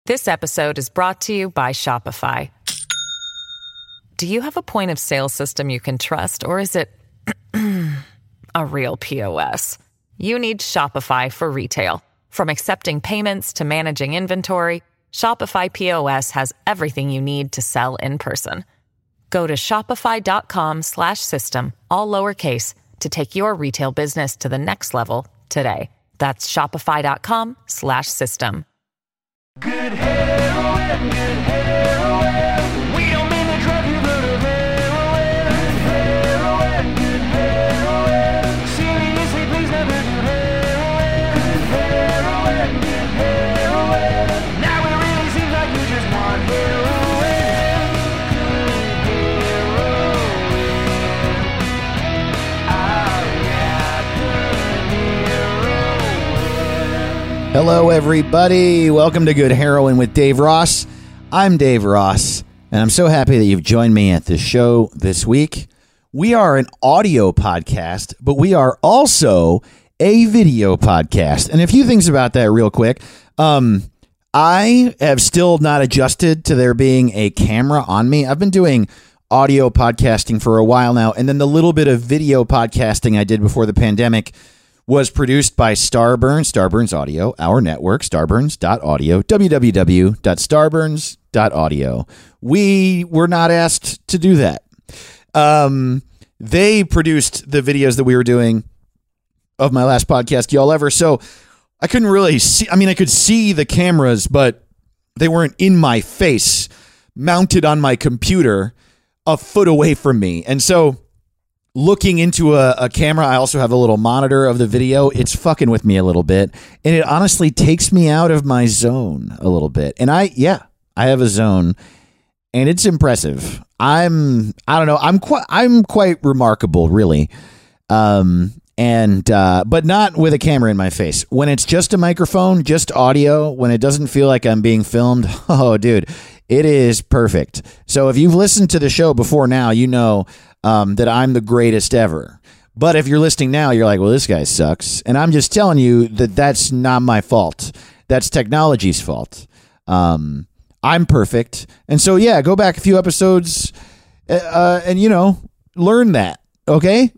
This episode is brought to you by Shopify. Do you have a point of sale system you can trust, or is it a real POS? You need Shopify for retail. From accepting payments to managing inventory, Shopify POS has everything you need to sell in person. Go to shopify.com/system, all lowercase, to take your retail business to the next level today. That's shopify.com/system. Good heroin, good heroin. We don't mean to drug you, but a heroin. Heroin, good heroin. Seriously, please never do heroin. Heroin, good heroin. Now it really seems like you just want heroin. Good heroin. Oh yeah, good heroin. Hello, everybody. Welcome to Good Heroin with Dave Ross. I'm Dave Ross, and I'm so happy that you've joined me at this show this week. We are an audio podcast, but we are also a video podcast. And a few things about that real quick. I have still not adjusted to there being a camera on me. I've been doing audio podcasting for a while now, and then the little bit of video podcasting I did before the pandemic was produced by Starburns Audio, our network, starburns.audio, www.starburns.audio. We were not asked to do that. They produced the videos that we were doing of my last podcast, Y'all Ever, so I couldn't really see. I mean, I could see the cameras, but they weren't in my face, mounted on my computer a foot away from me. And so looking into a camera, I also have a little monitor of the video. It's fucking with me a little bit, and it honestly takes me out of my zone a little bit. And I have a zone, and it's impressive. I don't know. I'm quite remarkable, really. But not with a camera in my face. When it's just a microphone, just audio, when it doesn't feel like I'm being filmed, oh, dude, it is perfect. So if you've listened to the show before now, you know that I'm the greatest ever. But if you're listening now, you're like, well, this guy sucks. And I'm just telling you that that's not my fault. That's technology's fault. I'm perfect. And so, yeah, go back a few episodes and, learn that. Okay?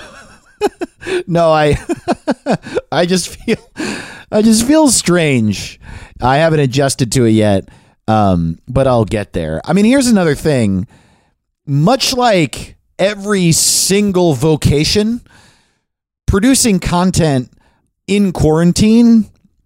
No, I just feel strange. I haven't adjusted to it yet, but I'll get there. I mean, here's another thing. Much like every single vocation, producing content in quarantine,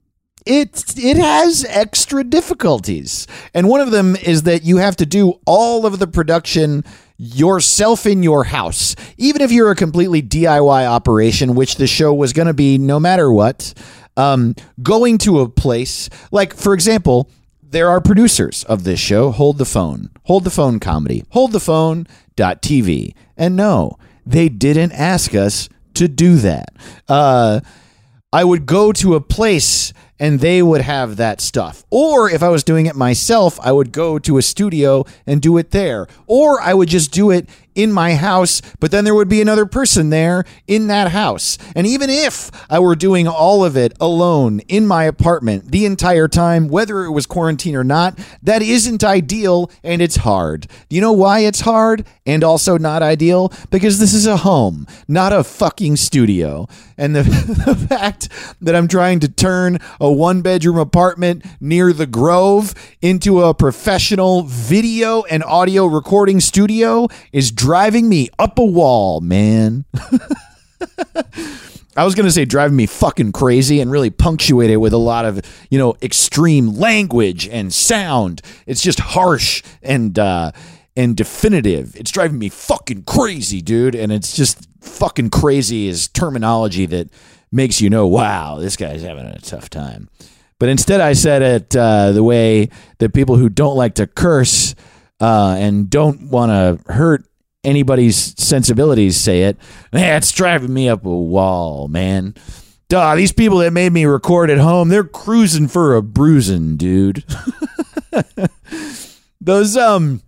it has extra difficulties. And one of them is that you have to do all of the production yourself in your house. Even if you're a completely DIY operation, which the show was going to be no matter what, going to a place, like, for example, there are producers of this show, Hold the Phone Comedy, holdthephone.tv. And no, they didn't ask us to do that. I would go to a place and they would have that stuff. Or if I was doing it myself, I would go to a studio and do it there. Or I would just do it in my house, but then there would be another person there in that house. And even if I were doing all of it alone in my apartment the entire time, whether it was quarantine or not, that isn't ideal, and it's hard. Do you know why it's hard and also not ideal? Because this is a home, not a fucking studio. And the fact that I'm trying to turn a one-bedroom apartment near the Grove into a professional video and audio recording studio is driving me up a wall, man. I was going to say driving me fucking crazy and really punctuate it with a lot of, extreme language and sound. It's just harsh and definitive. It's driving me fucking crazy, dude. And it's just fucking crazy is terminology that makes you know, wow, this guy's having a tough time. But instead I said it the way that people who don't like to curse and don't want to hurt anybody's sensibilities say it. Man, it's driving me up a wall, man. Duh, these people that made me record at home, they're cruising for a bruising, dude. Those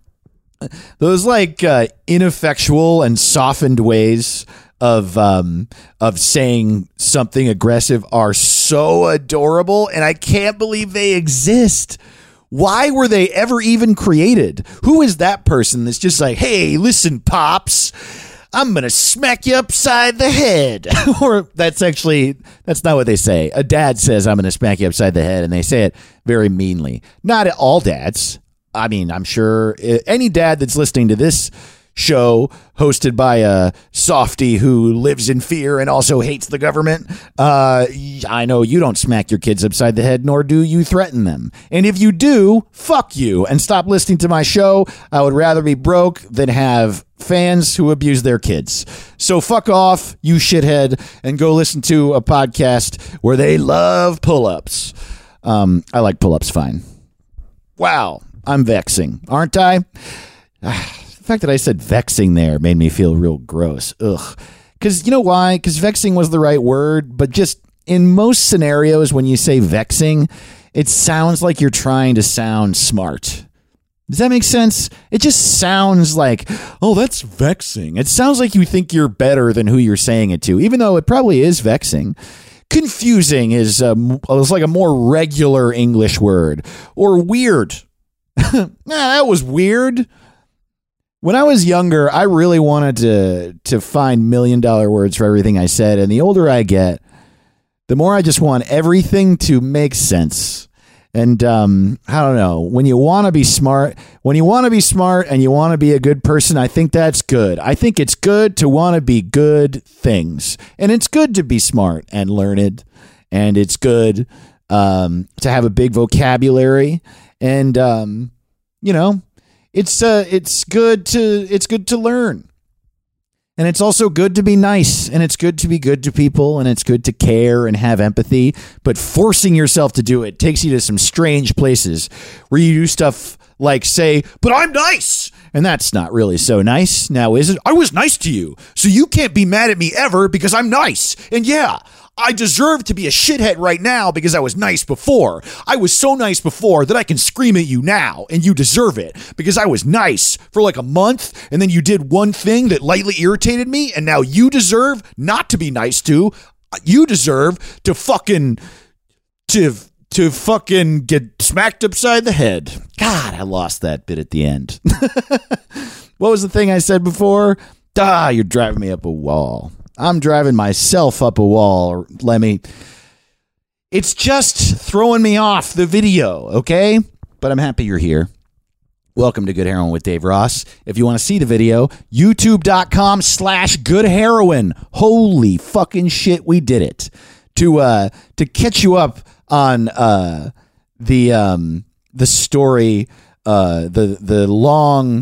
like ineffectual and softened ways of saying something aggressive are so adorable, and I can't believe they exist. Why were they ever even created? Who is that person that's just like, hey, listen, Pops, I'm going to smack you upside the head. Or that's not what they say. A dad says, I'm going to smack you upside the head, and they say it very meanly. Not all dads. I mean, I'm sure any dad that's listening to this show hosted by a softy who lives in fear and also hates the government, I know you don't smack your kids upside the head, nor do you threaten them. And if you do, fuck you and stop listening to my show. I would rather be broke than have fans who abuse their kids. So fuck off, you shithead, and go listen to a podcast where they love pull-ups. I like pull-ups fine. Wow, I'm vexing, aren't I? The fact that I said vexing there made me feel real gross. Ugh. Because you know why? Because vexing was the right word, but just in most scenarios when you say vexing, it sounds like you're trying to sound smart. Does that make sense? It just sounds like, oh, that's vexing. It sounds like you think you're better than who you're saying it to, even though it probably is vexing. Confusing is like a more regular English word. Or weird. That was weird. When I was younger, I really wanted to find $1 million words for everything I said. And the older I get, the more I just want everything to make sense. And I don't know, when you want to be smart and you want to be a good person, I think that's good. I think it's good to want to be good things. And it's good to be smart and learned. And it's good to have a big vocabulary. And, it's good to learn. And it's also good to be nice, and it's good to be good to people, and it's good to care and have empathy, but forcing yourself to do it takes you to some strange places where you do stuff like say, but I'm nice. And that's not really so nice now, is it? I was nice to you, so you can't be mad at me ever because I'm nice. And yeah, I deserve to be a shithead right now because I was nice before. I was so nice before that I can scream at you now, and you deserve it because I was nice for like a month, and then you did one thing that lightly irritated me, and now you deserve not to be nice to. You deserve to fucking get smacked upside the head. God, I lost that bit at the end. What was the thing I said before? You're driving me up a wall. I'm driving myself up a wall, Lemmy. It's just throwing me off the video, okay? But I'm happy you're here. Welcome to Good Heroin with Dave Ross. If you want to see the video, youtube.com/goodheroin. Holy fucking shit, we did it. To catch you up on the story, the long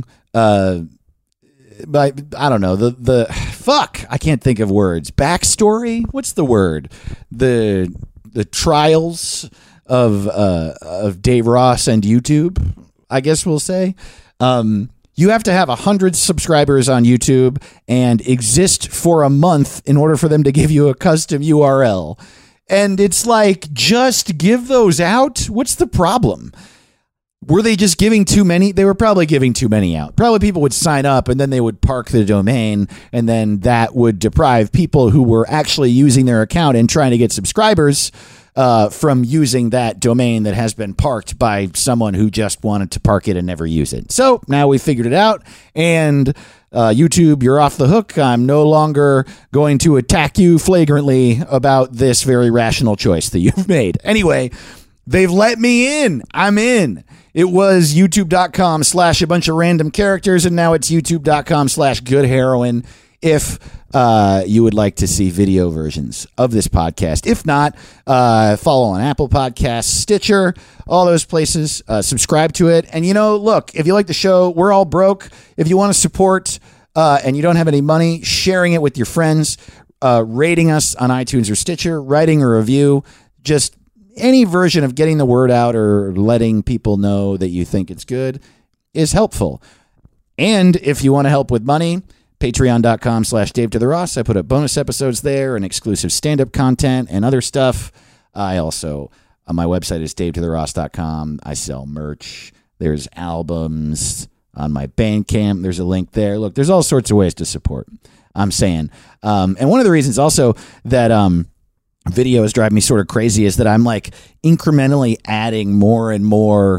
but I don't know, the fuck, I can't think of words. Backstory? What's the word? The trials of Dave Ross and YouTube, I guess we'll say. You have to have 100 subscribers on YouTube and exist for a month in order for them to give you a custom URL. And it's like, just give those out? What's the problem? Were they just giving too many? They were probably giving too many out. Probably people would sign up and then they would park the domain, and then that would deprive people who were actually using their account and trying to get subscribers from using that domain that has been parked by someone who just wanted to park it and never use it. So now we figured it out, and YouTube, you're off the hook. I'm no longer going to attack you flagrantly about this very rational choice that you've made. Anyway, they've let me in. I'm in. It was youtube.com/a bunch of random characters, and now it's youtube.com/goodheroin. If you would like to see video versions of this podcast. If not, follow on Apple Podcasts, Stitcher, all those places. Subscribe to it. And, look, if you like the show, we're all broke. If you want to support and you don't have any money, sharing it with your friends, rating us on iTunes or Stitcher, writing a review, just any version of getting the word out or letting people know that you think it's good is helpful. And if you want to help with money, patreon.com/Dave to the Ross. I put up bonus episodes there and exclusive stand-up content and other stuff. I also, my website is davetotheross.com. I sell merch. There's albums on my Bandcamp. There's a link there. Look, there's all sorts of ways to support. I'm saying. And one of the reasons also that videos drive me sort of crazy is that I'm like incrementally adding more and more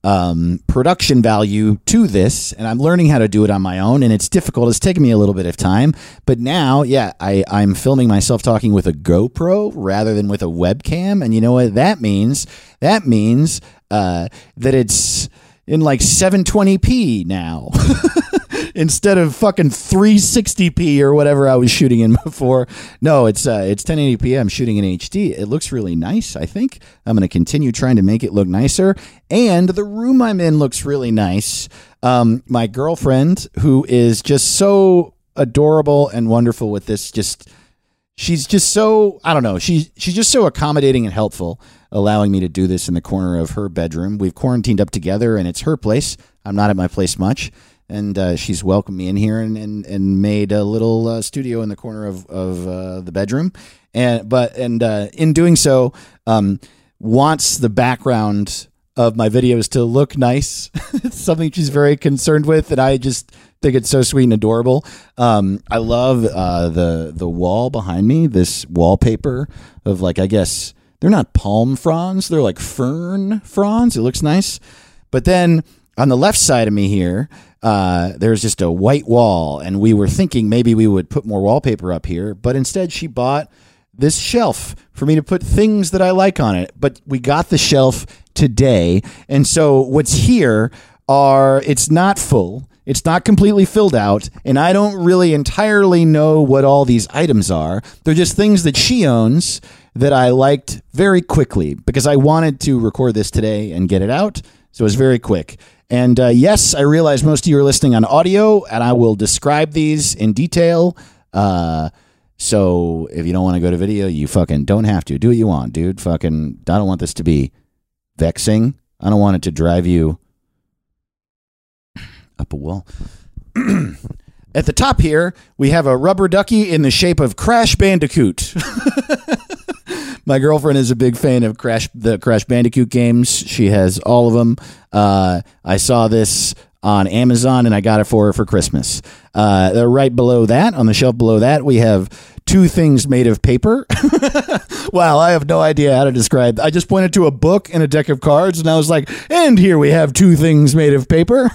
production value to this, and I'm learning how to do it on my own, and it's difficult. It's taken me a little bit of time, but now, I'm filming myself talking with a GoPro rather than with a webcam, and you know what that means? That means that it's in like 720p now. Instead of fucking 360p or whatever I was shooting in before. No, it's 1080p. I'm shooting in HD. It looks really nice, I think. I'm going to continue trying to make it look nicer. And the room I'm in looks really nice. My girlfriend, who is just so adorable and wonderful with this, she's just so, I don't know, she's just so accommodating and helpful, allowing me to do this in the corner of her bedroom. We've quarantined up together, and it's her place. I'm not at my place much. And she's welcomed me in here and made a little studio in the corner of the bedroom, and in doing so, wants the background of my videos to look nice. It's something she's very concerned with, and I just think it's so sweet and adorable. I love the wall behind me. This wallpaper of, like, I guess they're not palm fronds, they're like fern fronds. It looks nice, but then on the left side of me here, there's just a white wall, and we were thinking maybe we would put more wallpaper up here, but instead she bought this shelf for me to put things that I like on it. But we got the shelf today, and so what's here it's not full, it's not completely filled out, and I don't really entirely know what all these items are. They're just things that she owns that I liked very quickly because I wanted to record this today and get it out, so it was very quick. And yes, I realize most of you are listening on audio, and I will describe these in detail. So if you don't want to go to video, you fucking don't have to. Do what you want, dude. Fucking, I don't want this to be vexing. I don't want it to drive you up a wall. At the top here, we have a rubber ducky in the shape of Crash Bandicoot. My girlfriend is a big fan of the Crash Bandicoot games. She has all of them. I saw this on Amazon, and I got it for her for Christmas. Right below that, on the shelf below that, we have two things made of paper. Wow, I have no idea how to describe. I just pointed to a book and a deck of cards, and I was like, and here we have two things made of paper.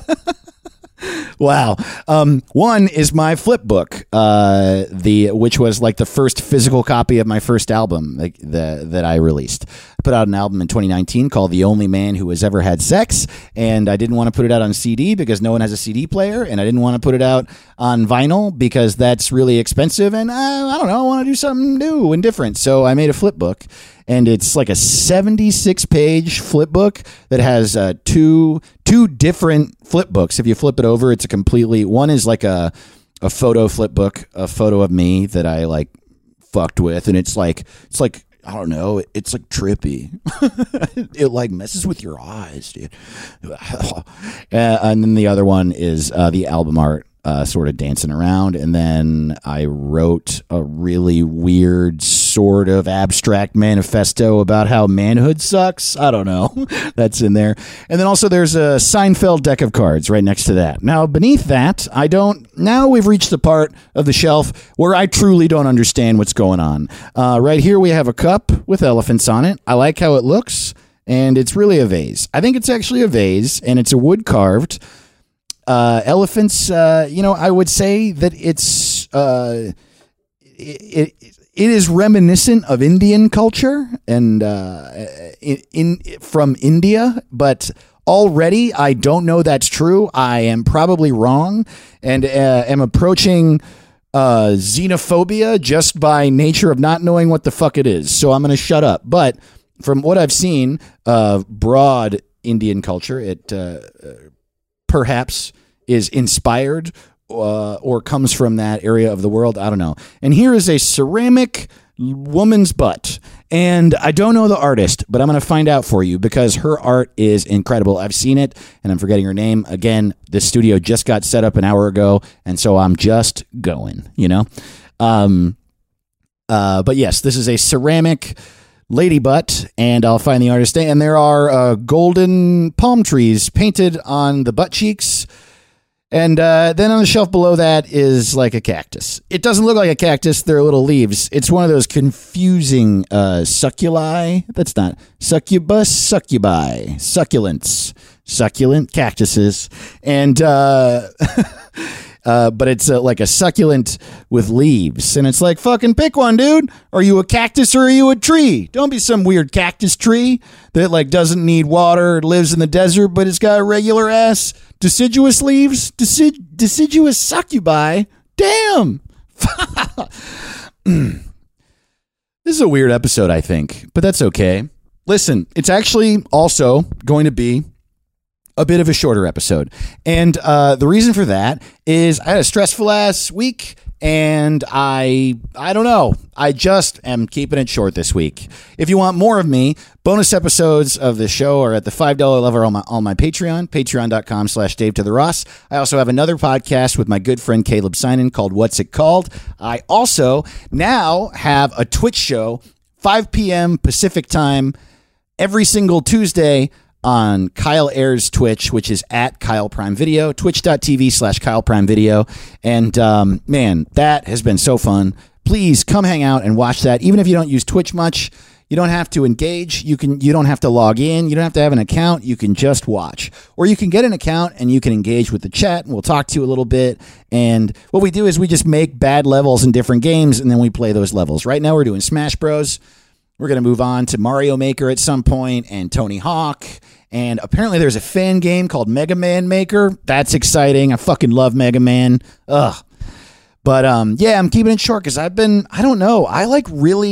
Wow. One is my flip book, which was like the first physical copy of my first album that I released. I put out an album in 2019 called The Only Man Who Has Ever Had Sex, and I didn't want to put it out on CD because no one has a CD player, and I didn't want to put it out on vinyl because that's really expensive, and I don't know, I want to do something new and different. So I made a flip book, and it's like a 76-page flip book that has two different flip books. If you flip it over, it's one is like a photo flip book, a photo of me that I like fucked with, and it's like I don't know, it's like trippy. It like messes with your eyes, dude. And then the other one is the album art, sort of dancing around, and then I wrote a really weird sort of abstract manifesto about how manhood sucks. I don't know. That's in there. And then also there's a Seinfeld deck of cards right next to that. Now beneath that, now we've reached the part of the shelf where I truly don't understand what's going on. Right here we have a cup with elephants on it. I like how it looks, and it's really a vase. I think it's actually a vase, and it's a wood carved. Elephants, I would say that it is reminiscent of Indian culture and from India, but already I don't know that's true. I am probably wrong, and am approaching xenophobia just by nature of not knowing what the fuck it is. So I'm going to shut up. But from what I've seen of broad Indian culture, it perhaps is inspired or comes from that area of the world. I don't know. And here is a ceramic woman's butt. And I don't know the artist, but I'm going to find out for you because her art is incredible. I've seen it, and I'm forgetting her name. Again, this studio just got set up an hour ago, and so I'm just going, But yes, this is a ceramic lady butt, and I'll find the artist. And there are golden palm trees painted on the butt cheeks. And then on the shelf below that is like a cactus. It doesn't look like a cactus. They're little leaves. It's one of those confusing succuli. That's not succubus, succubi, succulents, succulent cactuses. And but it's like a succulent with leaves. And it's like, fucking pick one, dude. Are you a cactus or are you a tree? Don't be some weird cactus tree that like doesn't need water, lives in the desert, but it's got regular ass deciduous leaves. Deciduous succubi. Damn. This is a weird episode, I think, but that's okay. Listen, it's actually also going to be a bit of a shorter episode. And the reason for that is I had a stressful ass week and I don't know. I just am keeping it short this week. If you want more of me, bonus episodes of the show are at the $5 level on my Patreon, patreon.com/Dave to the Ross. I also have another podcast with my good friend Caleb Sinan called What's It Called? I also now have a Twitch show, 5 p.m. Pacific time, every single Tuesday on Kyle Ayers' Twitch, which is at Kyle Prime Video, twitch.tv/Kyle Prime Video. And man, that has been so fun. Please come hang out and watch that. Even if you don't use Twitch much, you don't have to engage. You don't have to log in. You don't have to have an account. You can just watch. Or you can get an account and you can engage with the chat and we'll talk to you a little bit. And what we do is we just make bad levels in different games and then we play those levels. Right now we're doing Smash Bros. We're going to move on to Mario Maker at some point and Tony Hawk. And apparently there's a fan game called Mega Man Maker. That's exciting. I fucking love Mega Man. Ugh. But yeah, I'm keeping it short because I don't know. I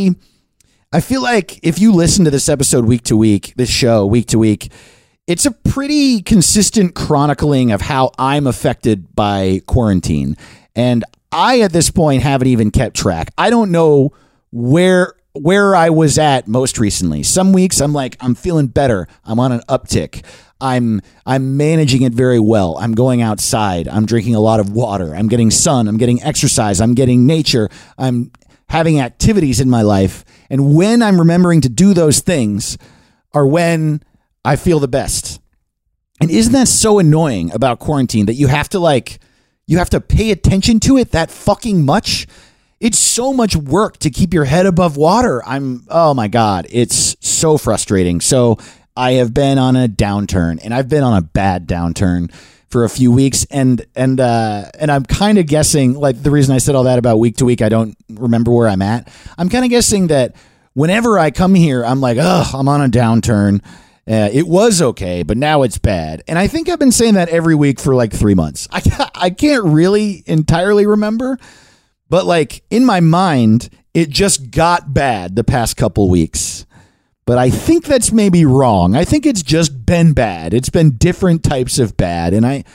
feel like if you listen to this episode week to week, this show week to week, it's a pretty consistent chronicling of how I'm affected by quarantine. And I, at this point, haven't even kept track. I don't know where I was at most recently. Some weeks I'm like, I'm feeling better. I'm on an uptick. I'm managing it very well. I'm going outside. I'm drinking a lot of water. I'm getting sun. I'm getting exercise. I'm getting nature. I'm having activities in my life. And when I'm remembering to do those things are when I feel the best. And isn't that so annoying about quarantine that you have to pay attention to it that fucking much? It's so much work to keep your head above water. Oh my God, it's so frustrating. So I have been on a downturn and I've been on a bad downturn for a few weeks. And I'm kind of guessing, like the reason I said all that about week to week, I don't remember where I'm at. I'm kind of guessing that whenever I come here, I'm like, I'm on a downturn. It was okay, but now it's bad. And I think I've been saying that every week for like 3 months. I can't really entirely remember. But like in my mind, it just got bad the past couple weeks. But I think that's maybe wrong. I think it's just been bad. It's been different types of bad. And I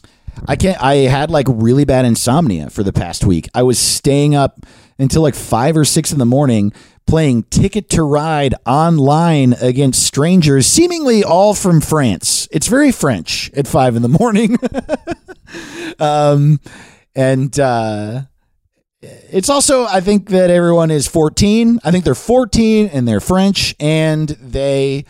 had like really bad insomnia for the past week. I was staying up until like 5 or 6 in the morning playing Ticket to Ride online against strangers, seemingly all from France. It's very French at 5 in the morning. It's also, I think that everyone is 14. I think they're 14 and they're French and they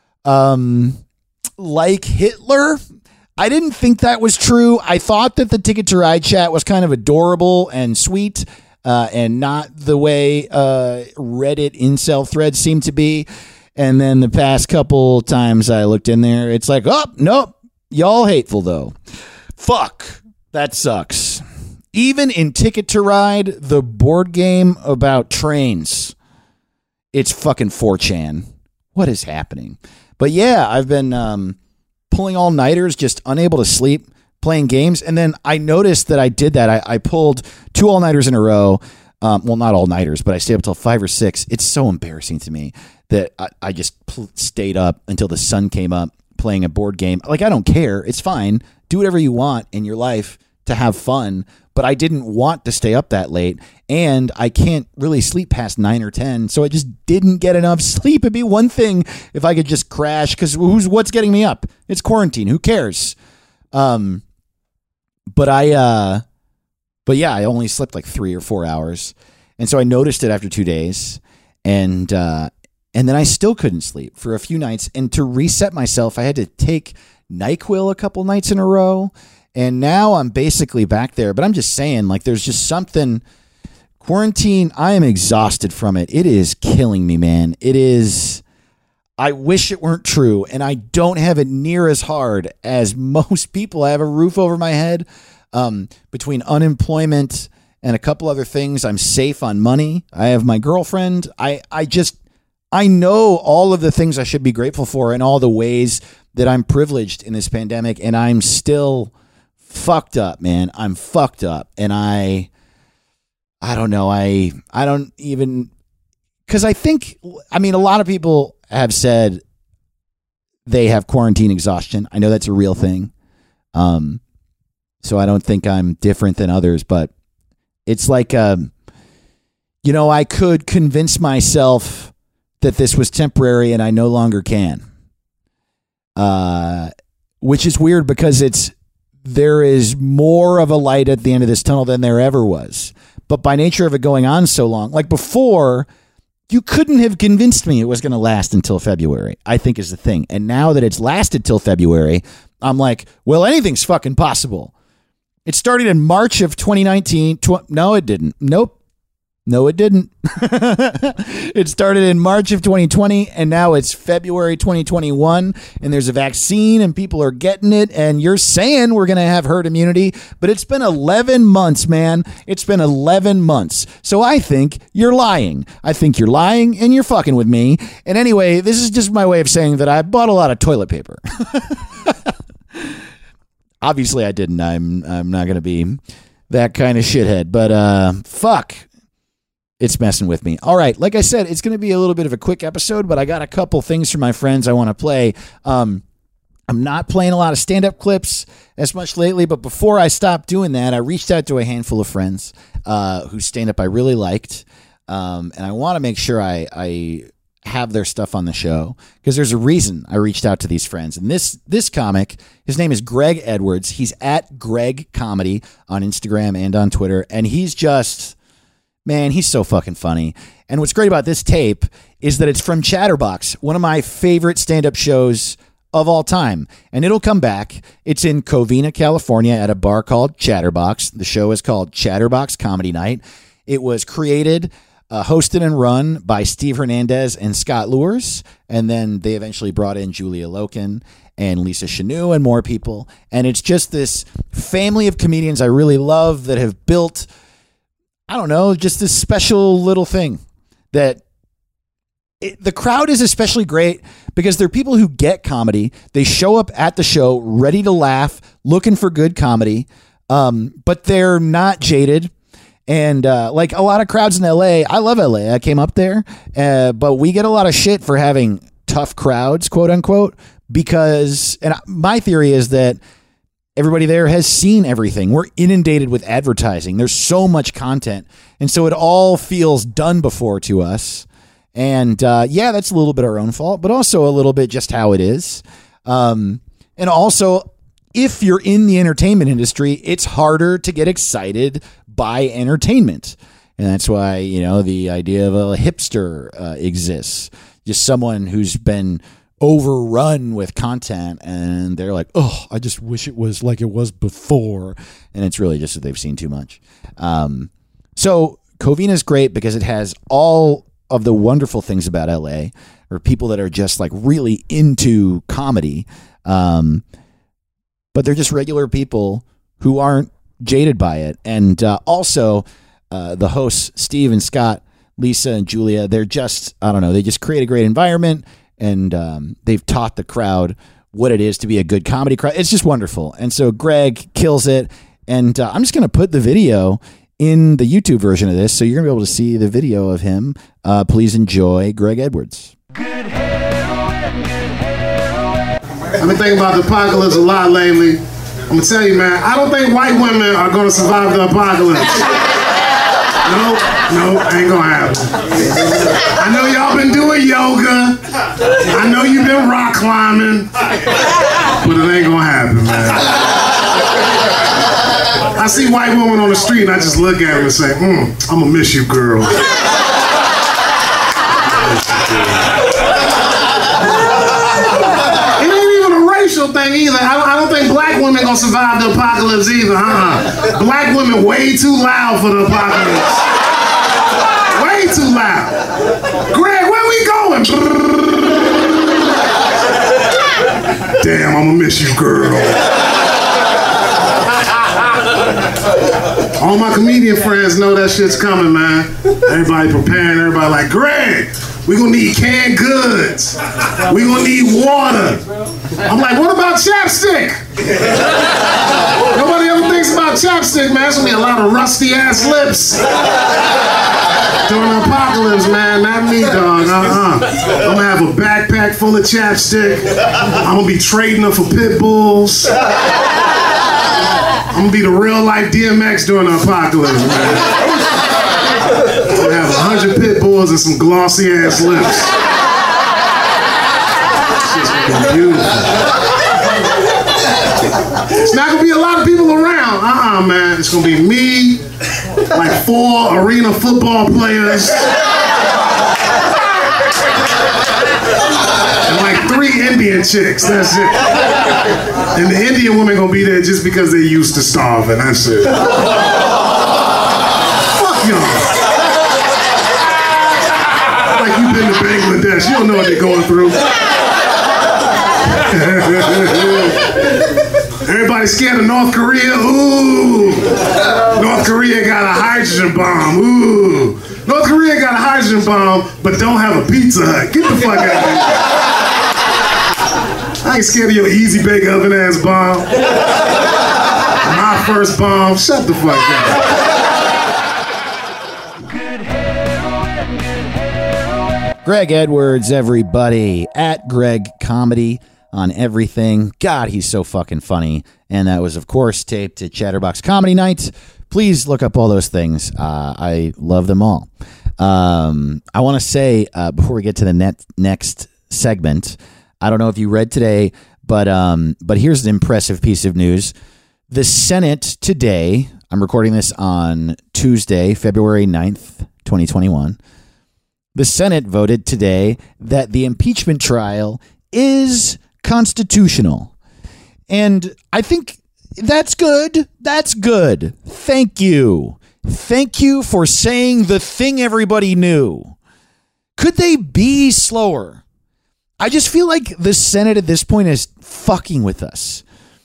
like Hitler. I didn't think that was true. I thought that the Ticket to Ride chat was kind of adorable and sweet and not the way Reddit incel threads seem to be. And then the past couple times I looked in there, it's like, oh, nope, y'all hateful though. Fuck, that sucks. Even in Ticket to Ride, the board game about trains, it's fucking 4chan. What is happening? But yeah, I've been pulling all-nighters, just unable to sleep, playing games. And then I noticed that I did that. I pulled 2 all-nighters in a row. Well, not all-nighters, but I stayed up until 5 or 6. It's so embarrassing to me that I just stayed up until the sun came up playing a board game. Like, I don't care. It's fine. Do whatever you want in your life to have fun. But I didn't want to stay up that late, and I can't really sleep past 9 or 10, so I just didn't get enough sleep. It'd be one thing if I could just crash, because what's getting me up? It's quarantine. Who cares? But yeah, I only slept like 3 or 4 hours, and so I noticed it after 2 days, and then I still couldn't sleep for a few nights, and to reset myself, I had to take NyQuil a couple nights in a row. And now I'm basically back there. But I'm just saying, like, there's just something. Quarantine, I am exhausted from it. It is killing me, man. It is. I wish it weren't true. And I don't have it near as hard as most people. I have a roof over my head. Between unemployment and a couple other things, I'm safe on money. I have my girlfriend. I know all of the things I should be grateful for and all the ways that I'm privileged in this pandemic, and I'm still fucked up, man. I'm fucked up. And I don't know. I don't even, because I mean, a lot of people have said they have quarantine exhaustion. I know that's a real thing. So I don't think I'm different than others, but it's like, I could convince myself that this was temporary and I no longer can. Which is weird because there is more of a light at the end of this tunnel than there ever was. But by nature of it going on so long, like before, you couldn't have convinced me it was going to last until February, I think is the thing. And now that it's lasted till February, I'm like, well, anything's fucking possible. It started in March of 2019. No, it didn't. Nope. No, it didn't. It started in March of 2020, and now it's February 2021, and there's a vaccine, and people are getting it, and you're saying we're going to have herd immunity, but it's been 11 months, man. It's been 11 months. So I think you're lying. I think you're lying, and you're fucking with me. And anyway, this is just my way of saying that I bought a lot of toilet paper. Obviously, I didn't. I'm not going to be that kind of shithead, but fuck. It's messing with me. All right. Like I said, it's going to be a little bit of a quick episode, but I got a couple things from my friends I want to play. I'm not playing a lot of stand-up clips as much lately, but before I stopped doing that, I reached out to a handful of friends whose stand-up I really liked, and I want to make sure I have their stuff on the show because there's a reason I reached out to these friends. And this comic, his name is Greg Edwards. He's at Greg Comedy on Instagram and on Twitter, and he's just... Man, he's so fucking funny. And what's great about this tape is that it's from Chatterbox, one of my favorite stand-up shows of all time. And it'll come back. It's in Covina, California at a bar called Chatterbox. The show is called Chatterbox Comedy Night. It was created, hosted and run by Steve Hernandez and Scott Lures. And then they eventually brought in Julia Loken and Lisa Chanou and more people. And it's just this family of comedians I really love that have built... I don't know, just this special little thing that the crowd is especially great because they're people who get comedy. They show up at the show ready to laugh, looking for good comedy, but they're not jaded. And like a lot of crowds in LA, I love LA. I came up there, but we get a lot of shit for having tough crowds, quote unquote, because, and my theory is that everybody there has seen everything. We're inundated with advertising. There's so much content. And so it all feels done before to us. And yeah, that's a little bit our own fault, but also a little bit just how it is. And also, if you're in the entertainment industry, it's harder to get excited by entertainment. And that's why, the idea of a hipster exists. Just someone who's been overrun with content and they're like, oh, I just wish it was like it was before. And it's really just that they've seen too much. So Covina is great because it has all of the wonderful things about LA, or people that are just like really into comedy. But they're just regular people who aren't jaded by it. And also the hosts, Steve and Scott, Lisa and Julia, they're just, I don't know, they just create a great environment. And they've taught the crowd what it is to be a good comedy crowd. It's just wonderful. And so Greg kills it. And I'm just going to put the video in the YouTube version of this. So you're going to be able to see the video of him. Please enjoy Greg Edwards. Good heroin, good heroin. I've been thinking about the apocalypse a lot lately. I'm going to tell you, man, I don't think white women are going to survive the apocalypse. Nope, ain't gonna happen. I know y'all been doing yoga. I know you've been rock climbing. But it ain't gonna happen, man. I see white women on the street and I just look at them and say, I'm gonna miss you, girl. It ain't even a racial thing either. I don't think black women gonna survive the apocalypse either, huh? Black women way too loud for the apocalypse. Way too loud. Greg, where we going? Damn, I'ma miss you, girl. All my comedian friends know that shit's coming, man. Everybody preparing, everybody like, Greg, we gonna need canned goods. We gonna need water. I'm like, what about chapstick? Nobody ever thinks about chapstick, man. There's gonna be a lot of rusty ass lips during the apocalypse, man. Not me, dog. I'm gonna have a backpack full of chapstick. I'm gonna be trading them for pit bulls. I'm gonna be the real life DMX during the apocalypse, man. I'm gonna have 100 pit bulls and some glossy ass lips. It's just gonna be beautiful. It's not gonna be a lot of people around. Man. It's gonna be me, like 4 arena football players, and like 3 Indian chicks. That's it. And the Indian women gonna be there just because they used to starving. That's it. Fuck y'all. Like you've been to Bangladesh. You don't know what they're going through. Everybody scared of North Korea? Ooh. North Korea got a hydrogen bomb. Ooh. North Korea got a hydrogen bomb, but don't have a Pizza Hut. Get the fuck out of here. I ain't scared of your easy bake oven ass bomb. My first bomb. Shut the fuck up. Greg Edwards, everybody, at Greg Comedy on everything. God, he's so fucking funny. And that was, of course, taped at Chatterbox Comedy Night. Please look up all those things. I love them all. I want to say, before we get to the next segment, I don't know if you read today, but here's an impressive piece of news. The Senate today, I'm recording this on Tuesday, February 9th, 2021. The Senate voted today that the impeachment trial is constitutional. And I think that's good. That's good. Thank you. Thank you for saying the thing everybody knew. Could they be slower? I just feel like the Senate at this point is fucking with us.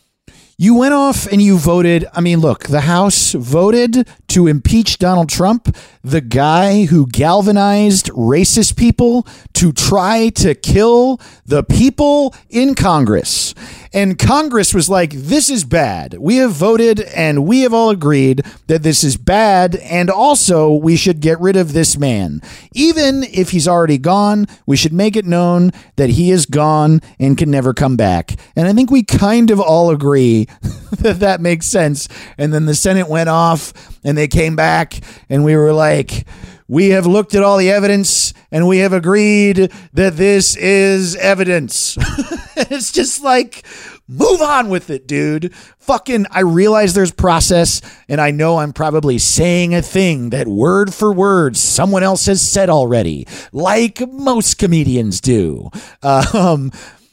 You went off and you voted. I mean, look, the House voted to impeach Donald Trump, the guy who galvanized racist people to try to kill the people in Congress. And Congress was like, this is bad. We have voted and we have all agreed that this is bad. And also we should get rid of this man. Even if he's already gone, we should make it known that he is gone and can never come back. And I think we kind of all agree that that makes sense. And then the Senate went off and they came back and we were like, we have looked at all the evidence and we have agreed that this is evidence. It's just like, move on with it, dude. Fucking, I realize there's process and I know I'm probably saying a thing that word for word someone else has said already, like most comedians do. But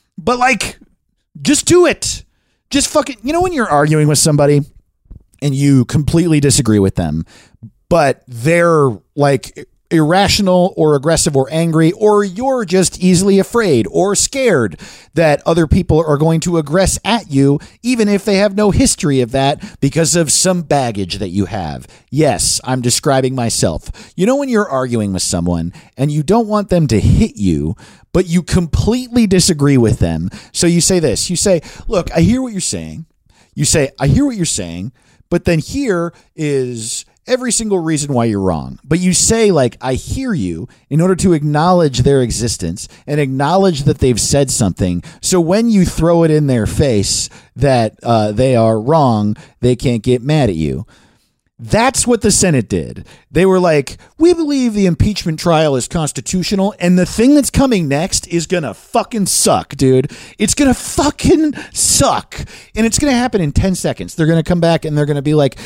like, just do it. Just fucking, you know, when you're arguing with somebody and you completely disagree with them, but they're like irrational or aggressive or angry, or you're just easily afraid or scared that other people are going to aggress at you, even if they have no history of that because of some baggage that you have. Yes, I'm describing myself. You know, when you're arguing with someone and you don't want them to hit you, but you completely disagree with them. So you say this, you say, look, I hear what you're saying. You say, I hear what you're saying, but then here is every single reason why you're wrong. But you say, like, I hear you, in order to acknowledge their existence and acknowledge that they've said something. So when you throw it in their face that they are wrong, they can't get mad at you. That's what the Senate did. They were like, we believe the impeachment trial is constitutional, and the thing that's coming next is gonna fucking suck, dude. It's gonna fucking suck. And it's gonna happen in 10 seconds. They're gonna come back and they're gonna be like,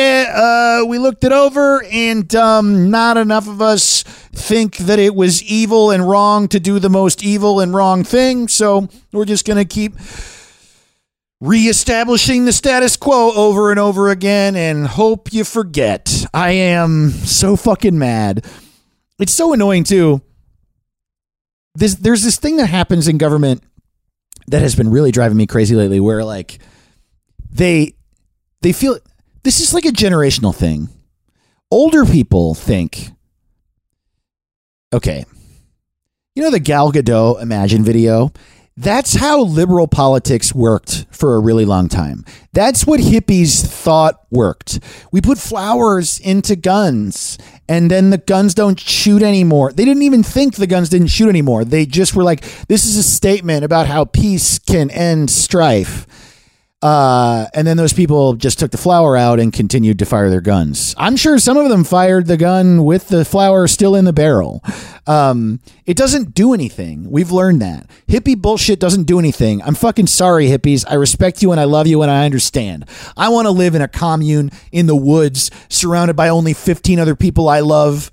yeah, we looked it over and not enough of us think that it was evil and wrong to do the most evil and wrong thing, so we're just gonna keep reestablishing the status quo over and over again and hope you forget. I am so fucking mad. It's so annoying too. There's this thing that happens in government that has been really driving me crazy lately where like they feel this is like a generational thing. Older people think, okay, you know the Gal Gadot Imagine video? That's how liberal politics worked for a really long time. That's what hippies thought worked. We put flowers into guns and then the guns don't shoot anymore. They didn't even think the guns didn't shoot anymore. They just were like, this is a statement about how peace can end strife. And then those people just took the flower out and continued to fire their guns. I'm sure some of them fired the gun with the flower still in the barrel. It doesn't do anything. We've learned that. Hippie bullshit doesn't do anything. I'm fucking sorry, hippies. I respect you and I love you and I understand. I want to live in a commune in the woods surrounded by only 15 other people I love.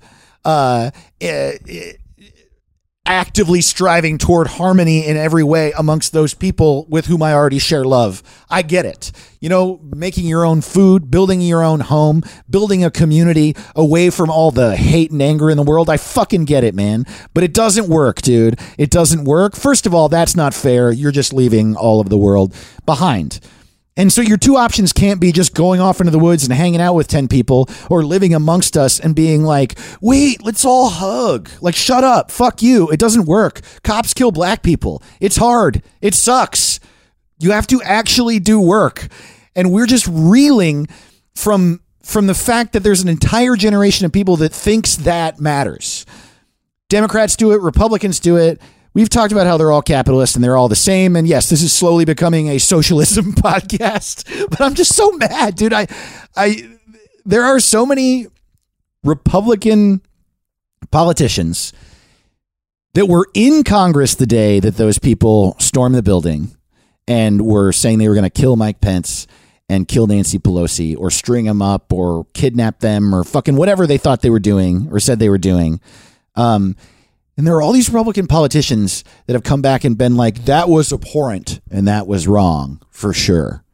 Actively striving toward harmony in every way amongst those people with whom I already share love. I get it. You know, making your own food, building your own home, building a community away from all the hate and anger in the world. I fucking get it, man. But it doesn't work, dude. It doesn't work. First of all, that's not fair. You're just leaving all of the world behind. And so your two options can't be just going off into the woods and hanging out with 10 people or living amongst us and being like, wait, let's all hug. Like, shut up. Fuck you. It doesn't work. Cops kill black people. It's hard. It sucks. You have to actually do work. And we're just reeling from the fact that there's an entire generation of people that thinks that matters. Democrats do it. Republicans do it. We've talked about how they're all capitalists and they're all the same. And yes, this is slowly becoming a socialism podcast, but I'm just so mad, dude. There are so many Republican politicians that were in Congress the day that those people stormed the building and were saying they were going to kill Mike Pence and kill Nancy Pelosi or string them up or kidnap them or fucking whatever they thought they were doing or said they were doing. And there are all these Republican politicians that have come back and been like, that was abhorrent and that was wrong for sure.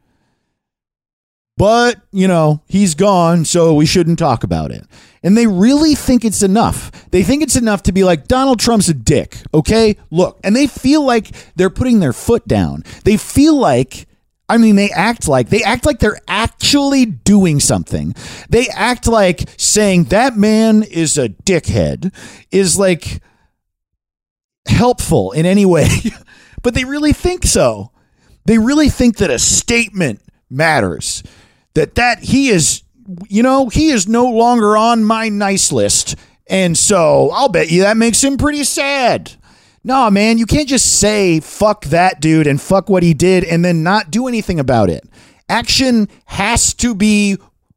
But, you know, he's gone, so we shouldn't talk about it. And they really think it's enough. They think it's enough to be like, Donald Trump's a dick, okay? Look, and they feel like they're putting their foot down. They feel like, I mean, they act like they're actually doing something. They act like saying that man is a dickhead is like helpful in any way, but they really think so. They really think that a statement matters, that he is, you know, he is no longer on my nice list. And so I'll bet you that makes him pretty sad. No, man, you can't just say fuck that dude and fuck what he did and then not do anything about it. Action has to be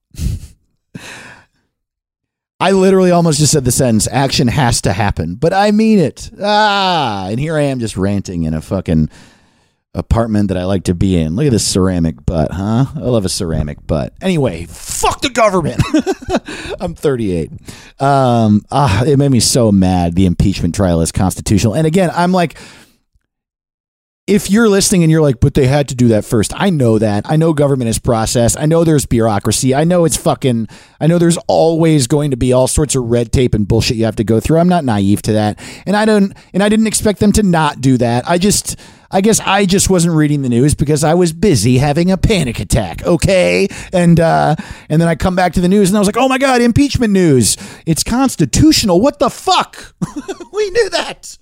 I literally almost just said the sentence, action has to happen, but I mean it. And here I am just ranting in a fucking apartment that I like to be in. Look at this ceramic butt, huh? I love a ceramic butt. Anyway, fuck the government. I'm 38. It made me so mad. The impeachment trial is constitutional. And again, I'm like, if you're listening and you're like, but they had to do that first. I know that. I know government is process. I know there's bureaucracy. I know I know there's always going to be all sorts of red tape and bullshit you have to go through. I'm not naive to that. And I didn't expect them to not do that. I guess I just wasn't reading the news because I was busy having a panic attack. Okay. And then I come back to the news and I was like, oh my God, impeachment news. It's constitutional. What the fuck? We knew that.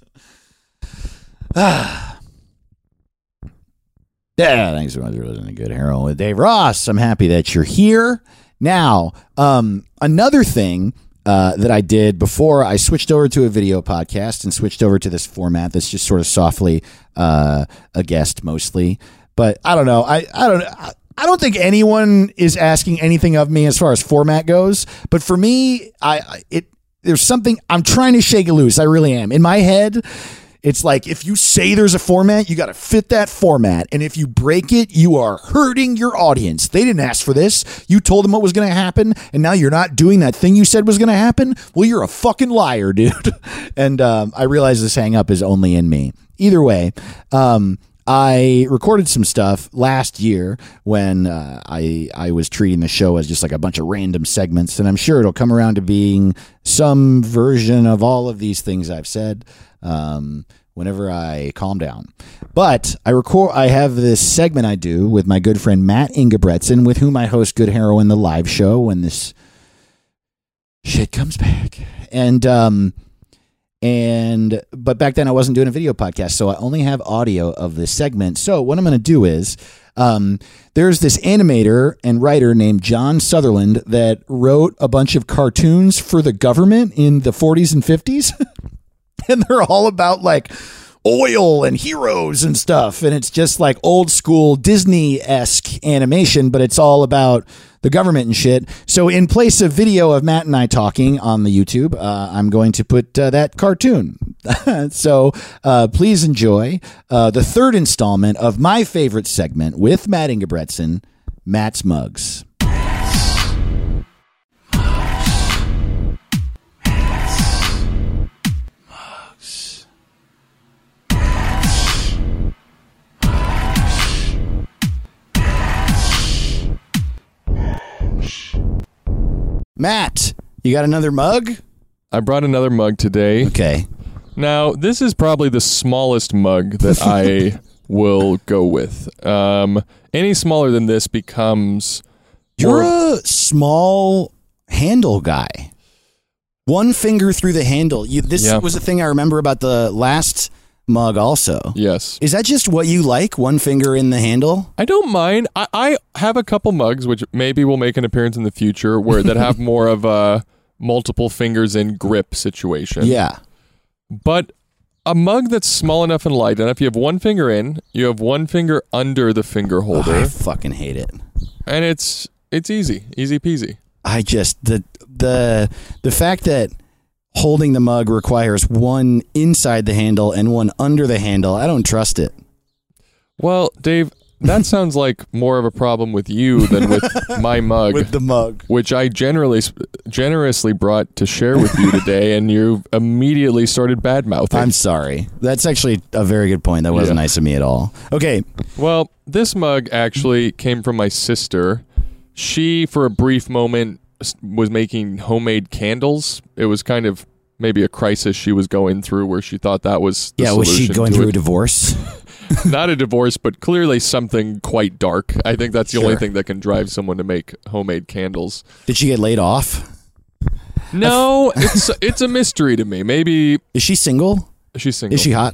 Yeah, thanks so much for listening to Good Heroin with Dave Ross. I'm happy that you're here. Now, another thing that I did before I switched over to a video podcast and switched over to this format that's just sort of softly a guest mostly. But I don't know. I don't think anyone is asking anything of me as far as format goes. But for me, there's something I'm trying to shake it loose. I really am. In my head, it's like if you say there's a format, you got to fit that format. And if you break it, you are hurting your audience. They didn't ask for this. You told them what was going to happen. And now you're not doing that thing you said was going to happen. Well, you're a fucking liar, dude. And I realize this hang up is only in me. Either way, I recorded some stuff last year when I was treating the show as just like a bunch of random segments, and I'm sure it'll come around to being some version of all of these things I've said whenever I calm down. But I have this segment I do with my good friend Matt Ingebretson, with whom I host Good Heroin, the live show, when this shit comes back. But back then I wasn't doing a video podcast, so I only have audio of this segment. So what I'm going to do is, there's this animator and writer named John Sutherland that wrote a bunch of cartoons for the government in the 40s and 50s. And they're all about like oil and heroes and stuff. And it's just like old school Disney-esque animation, but it's all about the government and shit. So in place of video of Matt and I talking on the YouTube, I'm going to put that cartoon. So please enjoy the third installment of my favorite segment with Matt Ingebretson, Matt's Mugs. Matt, you got another mug? I brought another mug today. Okay. Now, this is probably the smallest mug that I will go with. Any smaller than this becomes... You're a small handle guy. One finger through the handle. This was a thing I remember about the last mug also. Yes. Is that just what you like, one finger in the handle? I don't mind. I have a couple mugs, which maybe will make an appearance in the future, that have more of a multiple fingers in grip situation. Yeah. But a mug that's small enough and light enough, you have one finger in, you have one finger under the finger holder. I fucking hate it. And it's easy peasy. I just, the fact that holding the mug requires one inside the handle and one under the handle, I don't trust it. Well, Dave, that sounds like more of a problem with you than with my mug. With the mug. Which I generously brought to share with you today, and you immediately started bad-mouthing. I'm sorry. That's actually a very good point. That wasn't nice of me at all. Okay. Well, this mug actually came from my sister. She, for a brief moment, was making homemade candles. It was kind of maybe a crisis she was going through where she thought that was the solution. Was she going through a divorce? Not a divorce, but clearly something quite dark. I think that's the only thing that can drive someone to make homemade candles. Did she get laid off? No, it's a mystery to me. Maybe... Is she single? She's single. Is she hot?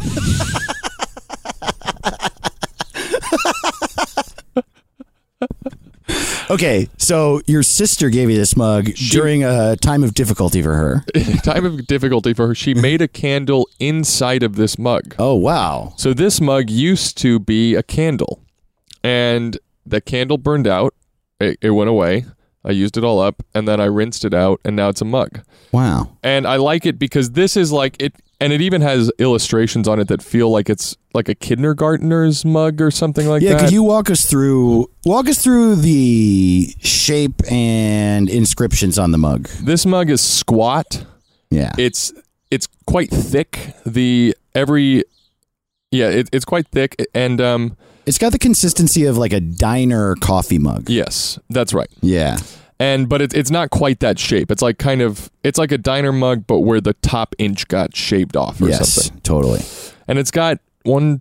Okay, so your sister gave you this mug during a time of difficulty for her. Time of difficulty for her. She made a candle inside of this mug. Oh, wow. So this mug used to be a candle, and the candle burned out. It went away. I used it all up, and then I rinsed it out, and now it's a mug. Wow. And I like it because this is like it, and it even has illustrations on it that feel like it's like a kindergartner's mug or something like that. Yeah, could you walk us through the shape and inscriptions on the mug? This mug is squat. Yeah. It's quite thick. It's quite thick, and it's got the consistency of like a diner coffee mug. Yes, that's right. Yeah. But it's not quite that shape. It's like it's like a diner mug, but where the top inch got shaved off or something. Totally. And it's got 4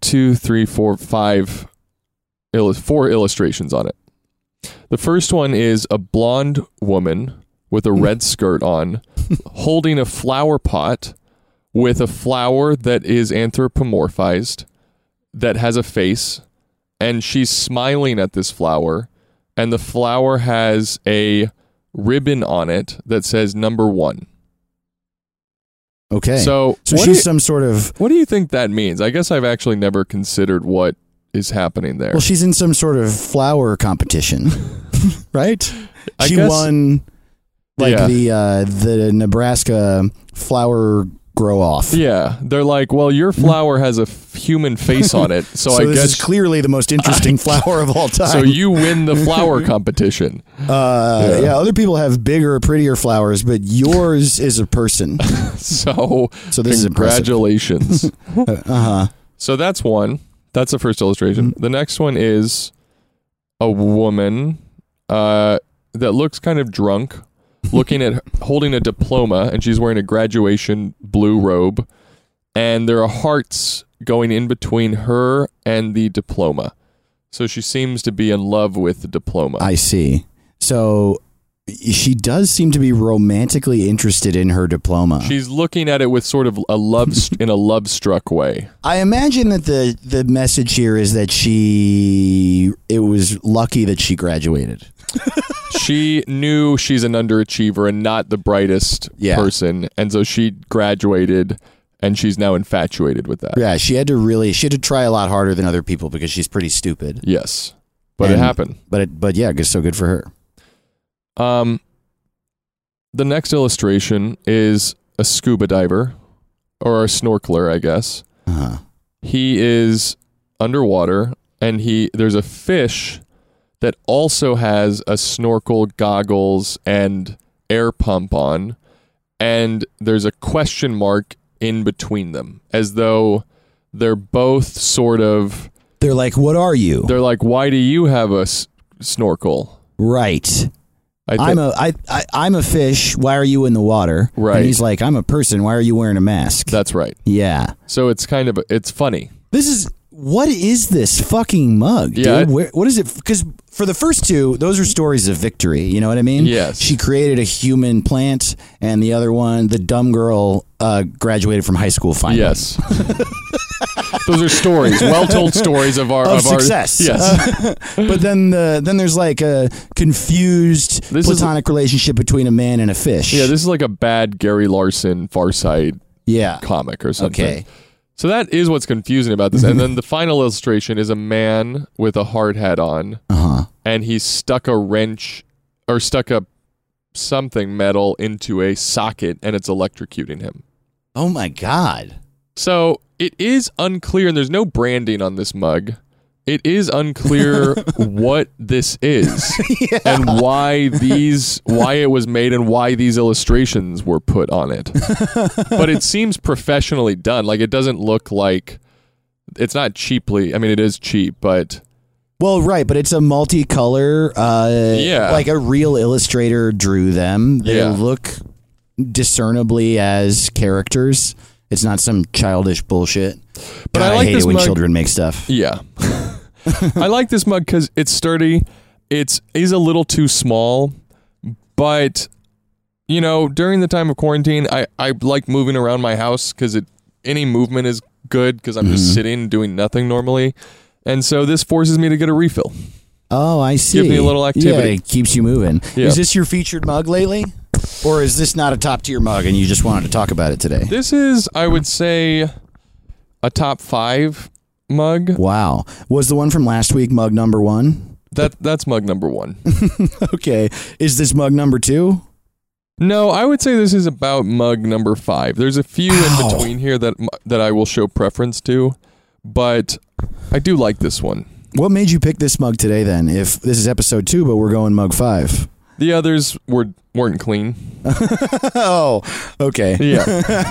illustrations on it. The first one is a blonde woman with a red skirt on, holding a flower pot with a flower that is anthropomorphized, that has a face, and she's smiling at this flower, and the flower has a ribbon on it that says number 1. Okay. So she's some sort of... What do you think that means? I guess I've actually never considered what is happening there. Well, she's in some sort of flower competition, right? She guess, won the Nebraska flower grow off. Yeah, they're like, well, your flower has a human face on it, so I this guess is clearly the most interesting flower of all time. So you win the flower competition. Other people have bigger, prettier flowers, but yours is a person. So this congratulations. is So that's one. That's the first illustration. The next one is a woman that looks kind of drunk, holding a diploma, and she's wearing a graduation blue robe, and there are hearts going in between her and the diploma. So she seems to be in love with the diploma. I see. So she does seem to be romantically interested in her diploma. She's looking at it with sort of in a love-struck way. I imagine that the message here is that it was lucky that she graduated. She knew she's an underachiever and not the brightest person, and so she graduated, and she's now infatuated with that. Yeah, she had to try a lot harder than other people because she's pretty stupid. Yes, but it happened. But yeah, so good for her. The next illustration is a scuba diver, or a snorkeler, I guess. Uh-huh. He is underwater, and there's a fish that also has a snorkel, goggles, and air pump on, and there's a question mark in between them, as though they're both sort of... They're like, what are you? They're like, why do you have a snorkel? Right. I'm a fish. Why are you in the water? Right. And he's like, I'm a person. Why are you wearing a mask? That's right. Yeah. So it's it's funny. What is this fucking mug, dude? Yeah. What is it? Because for the first two, those are stories of victory. You know what I mean? Yes. She created a human plant, and the other one, the dumb girl, graduated from high school finally. Yes. Those are stories, well-told stories of success. Yes. But then there's like a confused platonic relationship between a man and a fish. Yeah, this is like a bad Gary Larson Far Side comic or something. Okay. So that is what's confusing about this. And then the final illustration is a man with a hard hat on, and he's stuck a wrench or stuck a something metal into a socket, and it's electrocuting him. Oh my God. So it is unclear, and there's no branding on this mug. It is unclear what this is and why it was made and why these illustrations were put on it. But it seems professionally done. Like, it doesn't look like it's not cheaply. I mean, it is cheap, but well, right, but it's a multicolor. Like a real illustrator drew them. They look discernibly as characters. It's not some childish bullshit. But God, I like hate this it when mug. children make stuff. Yeah. I like this mug because it's sturdy. It's a little too small, but during the time of quarantine, I like moving around my house because any movement is good because I'm just sitting doing nothing normally, and so this forces me to get a refill. Oh, I see. Give me a little activity. Yeah, it keeps you moving. Yeah. Is this your featured mug lately? Or is this not a top tier mug and you just wanted to talk about it today? This is, I would say, a top 5 mug. Wow. Was the one from last week mug number 1? That's mug number 1. Okay. Is this mug number 2? No, I would say this is about mug number 5. There's a few in between here that I will show preference to, but I do like this one. What made you pick this mug today then? If this is episode 2, but we're going mug 5. The others weren't clean. Oh, okay. Yeah.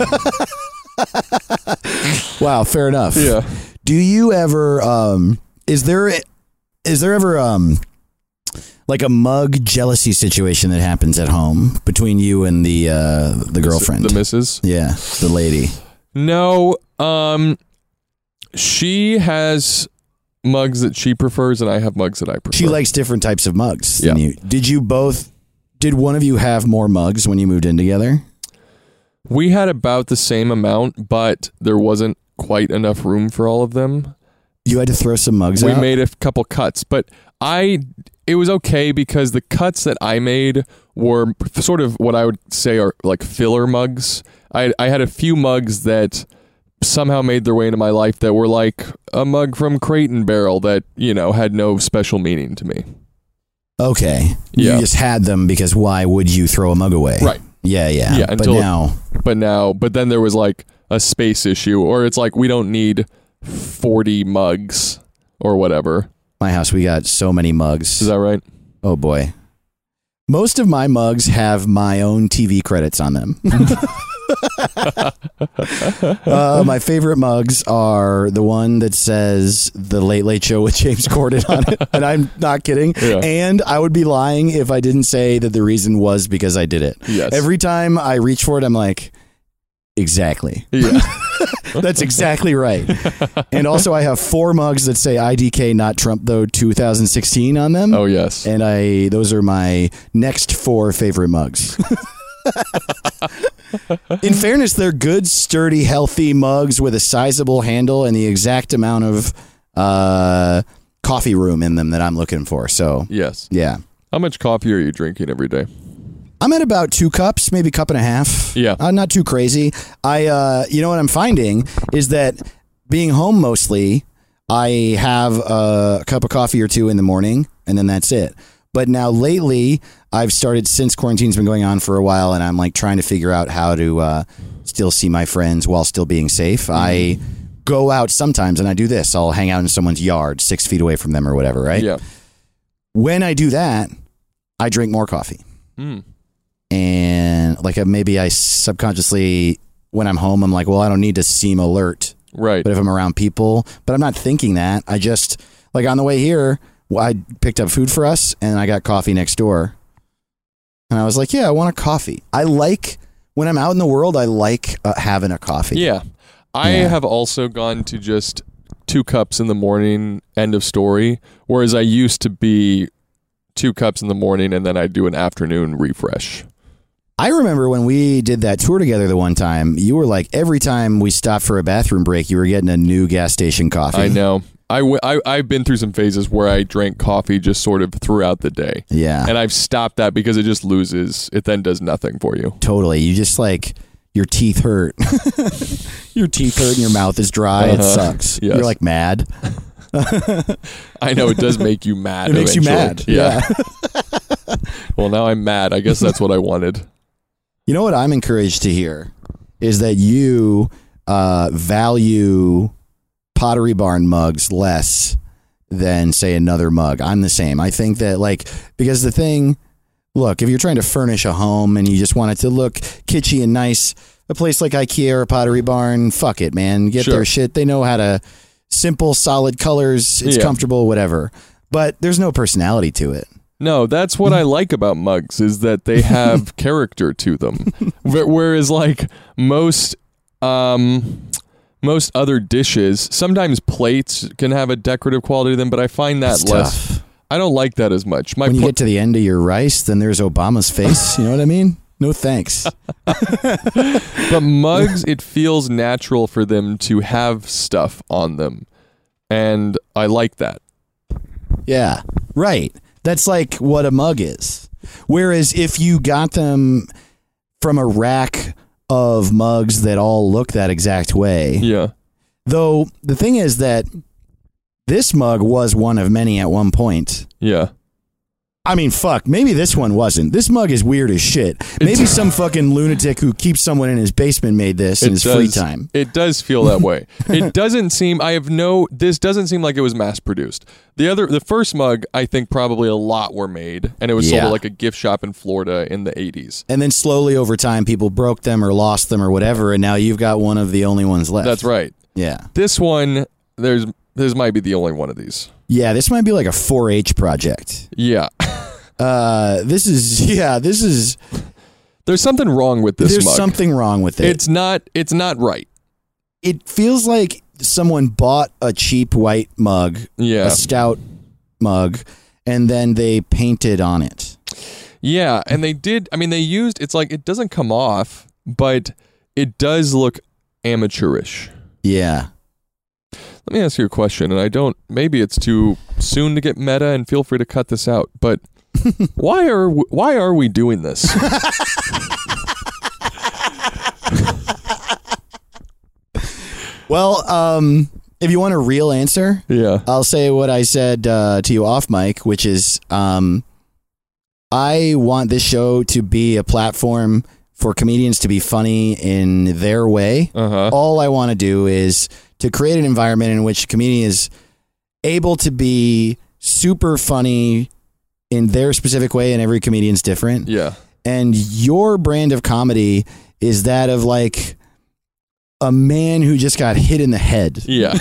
Wow, fair enough. Yeah. Do you ever is there ever like a mug jealousy situation that happens at home between you and the girlfriend? The missus? Yeah, the lady. No, she has mugs that she prefers, and I have mugs that I prefer. She likes different types of mugs than Yeah. you. Did one of you have more mugs when you moved in together? We had about the same amount, but there wasn't quite enough room for all of them. You had to throw some mugs We out? made a couple cuts, but it was okay because the cuts that I made were sort of what I would say are like filler mugs. I had a few mugs that somehow made their way into my life that were like a mug from Crate and Barrel that, had no special meaning to me. Okay. Yeah. You just had them because why would you throw a mug away? Right. Yeah. Yeah, But but then there was like a space issue, or it's like we don't need 40 mugs or whatever. my house, we got so many mugs. Is that right? Oh boy. Most of my mugs have my own TV credits on them. My favorite mugs are the one that says The Late Late Show with James Corden on it. And I'm not kidding. Yeah. And I would be lying if I didn't say that the reason was because I did it. Yes. Every time I reach for it, I'm like, exactly. Yeah. That's exactly right. And also I have 4 mugs that say IDK not Trump though 2016 on them. Oh, yes. And those are my next 4 favorite mugs. In fairness, they're good, sturdy, healthy mugs with a sizable handle and the exact amount of coffee room in them that I'm looking for. So, yes. Yeah. How much coffee are you drinking every day? I'm at about 2 cups, maybe 1.5 cups. Yeah. Not too crazy. You know what I'm finding is that being home mostly, I have a cup of coffee or 2 in the morning, and then that's it. But now lately, I've started, since quarantine's been going on for a while, and I'm like trying to figure out how to still see my friends while still being safe. I go out sometimes and I do this. I'll hang out in someone's yard 6 feet away from them or whatever, right? Yeah. When I do that, I drink more coffee. Mm. And like maybe I subconsciously, when I'm home, I'm like, well, I don't need to seem alert. Right. But if I'm around people, but I'm not thinking that. I just, like on the way here, I picked up food for us and I got coffee next door. And I was like, yeah, I want a coffee. I like, when I'm out in the world, I like having a coffee. Yeah. I have also gone to just 2 cups in the morning, end of story. Whereas I used to be 2 cups in the morning and then I'd do an afternoon refresh. I remember when we did that tour together the one time, you were like, every time we stopped for a bathroom break, you were getting a new gas station coffee. I know. I've been through some phases where I drank coffee just sort of throughout the day. Yeah. And I've stopped that because it just loses. It then does nothing for you. Totally. You just like, your teeth hurt. Your teeth hurt and your mouth is dry. It sucks. Yes. You're like mad. I know it does make you mad. It makes you mad. Yeah. Well, now I'm mad. I guess that's what I wanted. You know what I'm encouraged to hear is that you value Pottery Barn mugs less than, say, another mug. I'm the same. I think that, like, because the thing, look, if you're trying to furnish a home and you just want it to look kitschy and nice, a place like IKEA or Pottery Barn, fuck it, man. Get their shit. They know how to, simple, solid colors. It's comfortable, whatever. But there's no personality to it. No, that's what I like about mugs is that they have character to them. Whereas like most other dishes, sometimes plates can have a decorative quality to them, but I find that less. Tough. I don't like that as much. When you get to the end of your rice, then there's Obama's face. You know what I mean? No thanks. But mugs, it feels natural for them to have stuff on them. And I like that. Yeah, right. That's like what a mug is. Whereas if you got them from a rack of mugs that all look that exact way. Yeah. Though the thing is that this mug was one of many at one point. Yeah. I mean, fuck, maybe this one wasn't. This mug is weird as shit. Maybe some fucking lunatic who keeps someone in his basement made this in his free time. It does feel that way. It doesn't seem, this doesn't seem like it was mass produced. The first mug, I think probably a lot were made, and it was sold at like a gift shop in Florida in the 80s. And then slowly over time, people broke them or lost them or whatever, and now you've got one of the only ones left. That's right. Yeah. This one, this might be the only one of these. Yeah, this might be like a 4-H project. Yeah. This is. There's something wrong with this mug. There's something wrong with it. It's not right. It feels like someone bought a cheap white mug, a stout mug, and then they painted on it. Yeah, and they did. I mean, they used. It's like it doesn't come off, but it does look amateurish. Yeah. Let me ask you a question, and maybe it's too soon to get meta, and feel free to cut this out, but why are we doing this? Well, if you want a real answer, I'll say what I said to you off mic, which is I want this show to be a platform for comedians to be funny in their way. All I want to do is to create an environment in which a comedian is able to be super funny in their specific way, and every comedian's different. Yeah. And your brand of comedy is that of like a man who just got hit in the head. Yeah.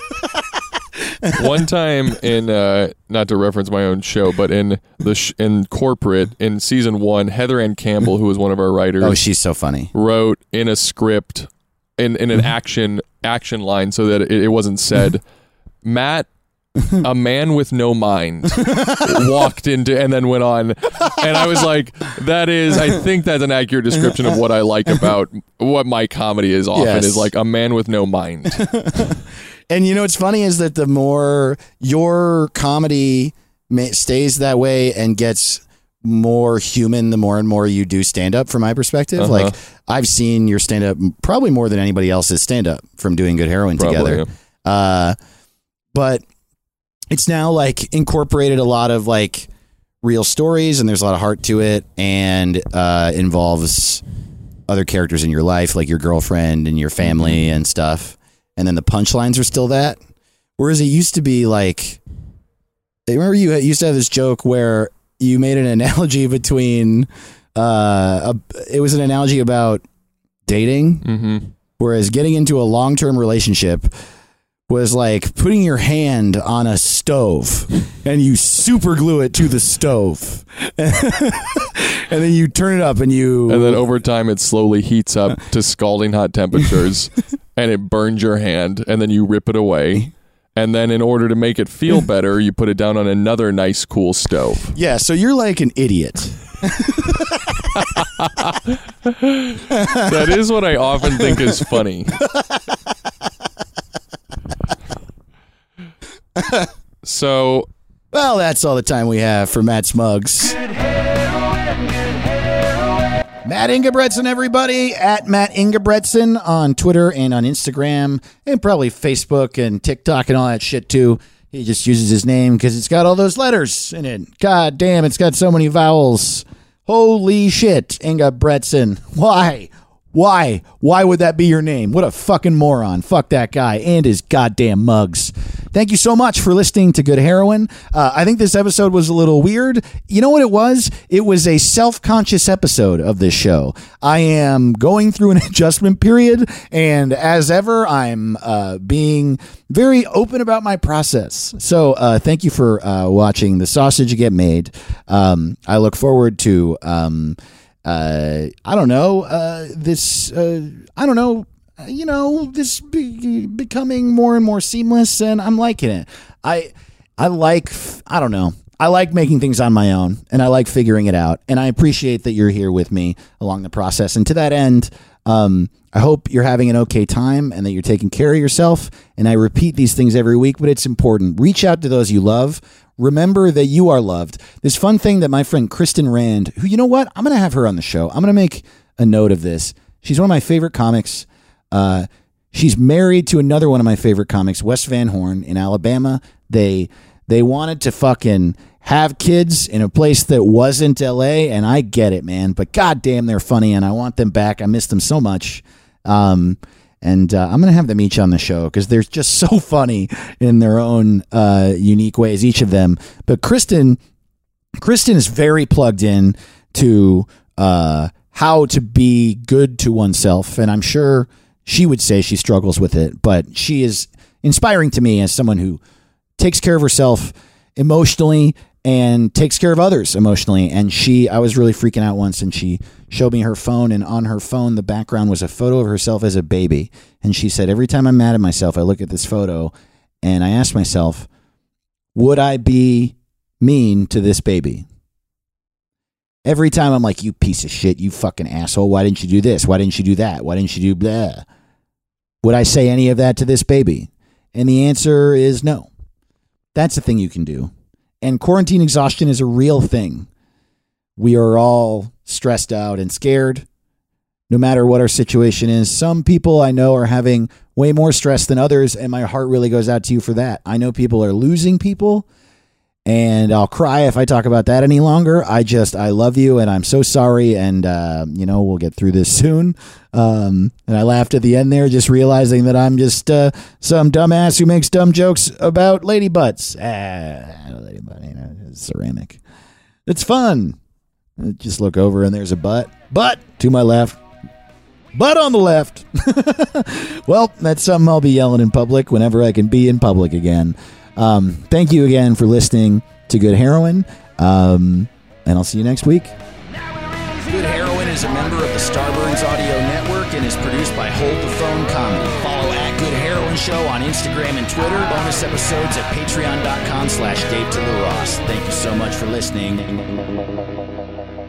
One time in, not to reference my own show, but in in Corporate, in season 1, Heather Ann Campbell, who was one of our writers. Oh, she's so funny. Wrote in a script, in an action line so that it wasn't said, Matt, a man with no mind, walked into and then went on. And I was like, I think that's an accurate description of what I like about what my comedy is often, is like a man with no mind. And you know what's funny is that the more your comedy stays that way and gets more human, the more and more you do stand up from my perspective. Like I've seen your stand up probably more than anybody else's stand up from doing Good Heroin together. Yeah. But it's now like incorporated a lot of like real stories, and there's a lot of heart to it, and involves other characters in your life, like your girlfriend and your family and stuff. And then the punchlines are still that. Whereas it used to be like, I remember you used to have this joke where you made an analogy between, it was an analogy about dating, whereas getting into a long-term relationship was like putting your hand on a stove and you super glue it to the stove. And then you turn it up and then over time it slowly heats up to scalding hot temperatures and it burns your hand, and then you rip it away. And then in order to make it feel better, you put it down on another nice, cool stove. Yeah, so you're like an idiot. That is what I often think is funny. So, well, that's all the time we have for Matt Smugs. Matt Ingebretson, everybody, at Matt Ingebretson on Twitter and on Instagram, and probably Facebook and TikTok and all that shit too. He just uses his name because it's got all those letters in it. God damn, it's got so many vowels. Holy shit, Ingebretson. Why? Why would that be your name? What a fucking moron. Fuck that guy and his goddamn mugs. Thank you so much for listening to Good Heroin. I think this episode was a little weird. You know what it was? It was a self-conscious episode of this show. I am going through an adjustment period, and as ever, I'm being very open about my process. So thank you for watching the sausage get made. I look forward to... this becoming more and more seamless, and I'm liking it. I like making things on my own, and I like figuring it out, and I appreciate that you're here with me along the process. And to that end, I hope you're having an okay time and that you're taking care of yourself. And I repeat these things every week, but it's important. Reach out to those you love. Remember that you are loved. This fun thing that my friend Kristen Rand, who, you know what? I'm going to have her on the show. I'm going to make a note of this. She's one of my favorite comics. She's married to another one of my favorite comics, Wes Van Horn in Alabama. They wanted to fucking have kids in a place that wasn't LA, and I get it, man. But goddamn, they're funny, and I want them back. I miss them so much. And I'm going to have them each on the show because they're just so funny in their own unique ways, each of them. But Kristen is very plugged in to how to be good to oneself, and I'm sure she would say she struggles with it, but she is inspiring to me as someone who takes care of herself emotionally and takes care of others emotionally. And I was really freaking out once, and she showed me her phone, and on her phone, the background was a photo of herself as a baby. And she said, every time I'm mad at myself, I look at this photo and I ask myself, would I be mean to this baby? Every time I'm like, you piece of shit, you fucking asshole. Why didn't you do this? Why didn't you do that? Why didn't you do blah? Would I say any of that to this baby? And the answer is no. That's a thing you can do. And quarantine exhaustion is a real thing. We are all stressed out and scared, no matter what our situation is. Some people I know are having way more stress than others, and my heart really goes out to you for that. I know people are losing people, and I'll cry if I talk about that any longer. I love you, and I'm so sorry, and, we'll get through this soon. And I laughed at the end there, just realizing that I'm just some dumbass who makes dumb jokes about lady butts. Lady butt, ceramic. It's fun. Just look over, and there's a butt to my left. but on the left. Well, that's something I'll be yelling in public whenever I can be in public again. Thank you again for listening to Good Heroin, and I'll see you next week. Good Heroin is a member of the Starburns Audio Network and is produced by Hold the Phone Comedy. Follow at Good Heroin Show on Instagram and Twitter. Bonus episodes at patreon.com/Dave to the Ross. Thank you so much for listening.